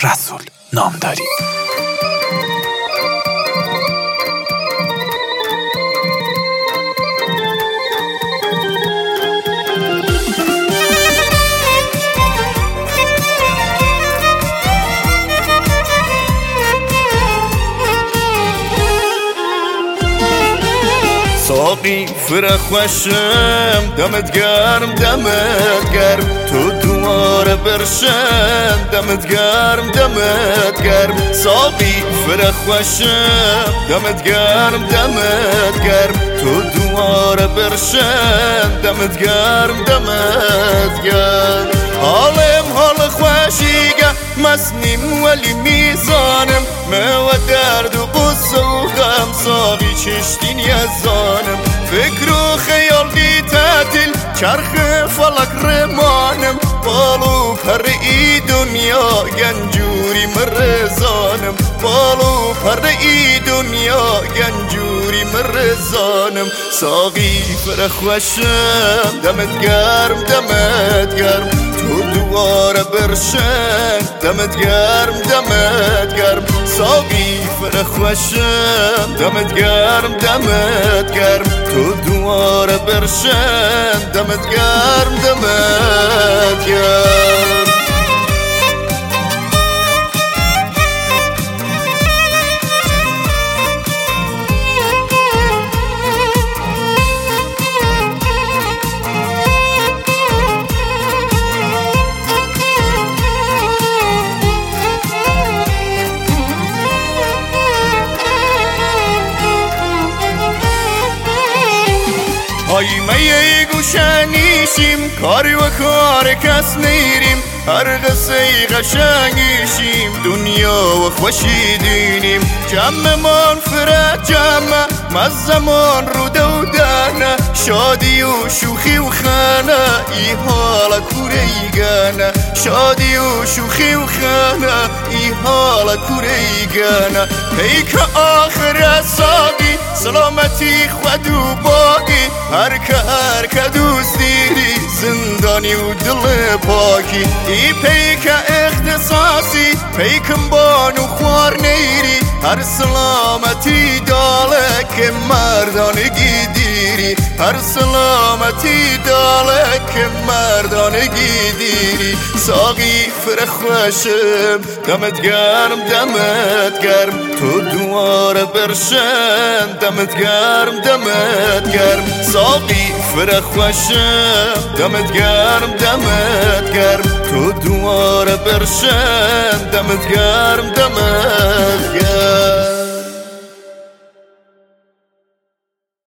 رسول نامداری. ساقی فرخ خوشم دمت گرم دمت گرم، تو دواره برشم دمت گرم دمت گرم. ساقی فرخ خوشم دمت گرم دمت گرم، تو دواره برشم دمت گرم دمت گرم. حالم حال خوشیگه مسنیم ولی میزانم، ما و درد و قصه و غم ساقی چشتین یزانم. فکر و خیال بی تعطیل چرخ فلک رمانم، بالو پر ای دنیا گنجوری مرزانم، بالو پر ای دنیا گنجوری مرزانم. ساقی فرخ خوشم دمت گرم دمت گرم، تو دواره برشن دمت گرم دمت گرم. ساقی فرخ خوشم دمت گرم دمت گرم، تو دواره برشن دمت گرم دمت گرم. آیمه گوشنیشیم کاری و کار کس نیریم، هر قصه قشنگیشیم دنیا و خوشی دینیم. جمعمان فرد جمع مزمان رو دودنه، شادی و شوخی و خانه ای حالا کوریگانه، شادی و شوخی و خانه ای حالا کوریگانه. پیک آخر ساقی سلامتی خود و باقی، هر که دوست دیری زندانی و دل پاکی. ای پیک اختصاصی پیکم بانو خوار نیری، هر سلامتی داله که مردانگی دیری، هر سلامتی داله که مردانگی دیری. ساقی فرخ خوشم دمت گرم دمت گرم، تو دواره برشن دمت گرم دمت گرم. ساقی فرخ خوشم دمت گرم دمت گرم، تو دواره برشن دمت گرم دمت گرم.